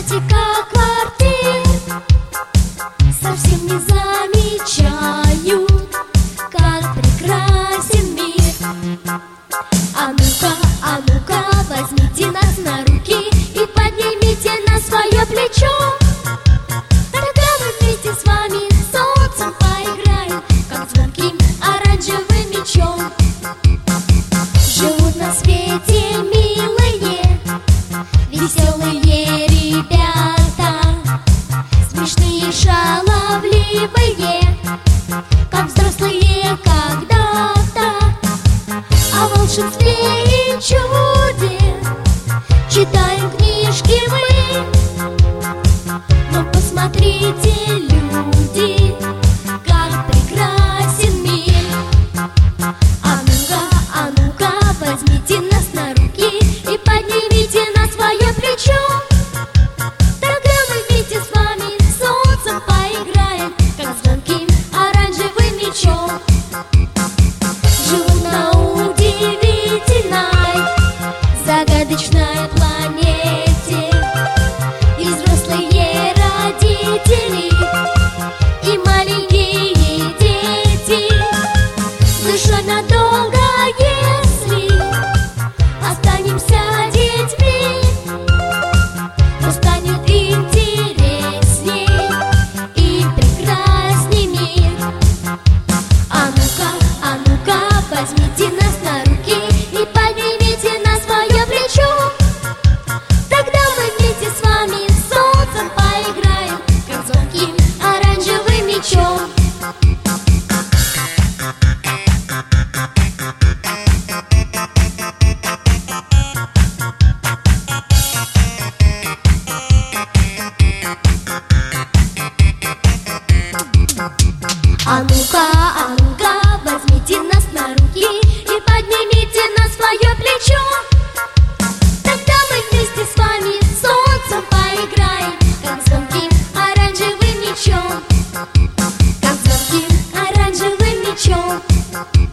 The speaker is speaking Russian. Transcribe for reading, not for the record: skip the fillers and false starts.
скатертика квартир совсем не замечают, как прекрасен мир. А ну-ка, возьмите нас на руки и поднимите на свое плечо. Тогда мы вместе с вами солнцем поиграем, как звонким оранжевым мечом. Живут на свете милые, веселые ребята, смешные, шаловливые, как взрослые когда-то. О волшебстве и чуде читаем книжки мы. Но посмотрите, люди, как прекрасен мир. А ну-ка, возьмите нас на руки и поднимите на свое плечо. Тогда мы вместе с вами солнцем поиграем, как звонким оранжевым мечом. Живут на удивительной, загадочной планете и взрослые родители, и маленькие дети. Душа надолго, если останемся детьми, то станет интересней и прекрасней мир. А ну-ка, возьмите нас на руки и поднимите на свое плечо. Тогда мы вместе с вами солнцем поиграем, как звонким оранжевым мечом. А ну-ка, возьмите нас на руки и поднимите на свое плечо. Тогда мы вместе с вами солнцем поиграем, как звонким оранжевым мечом, как звонким оранжевым мечом.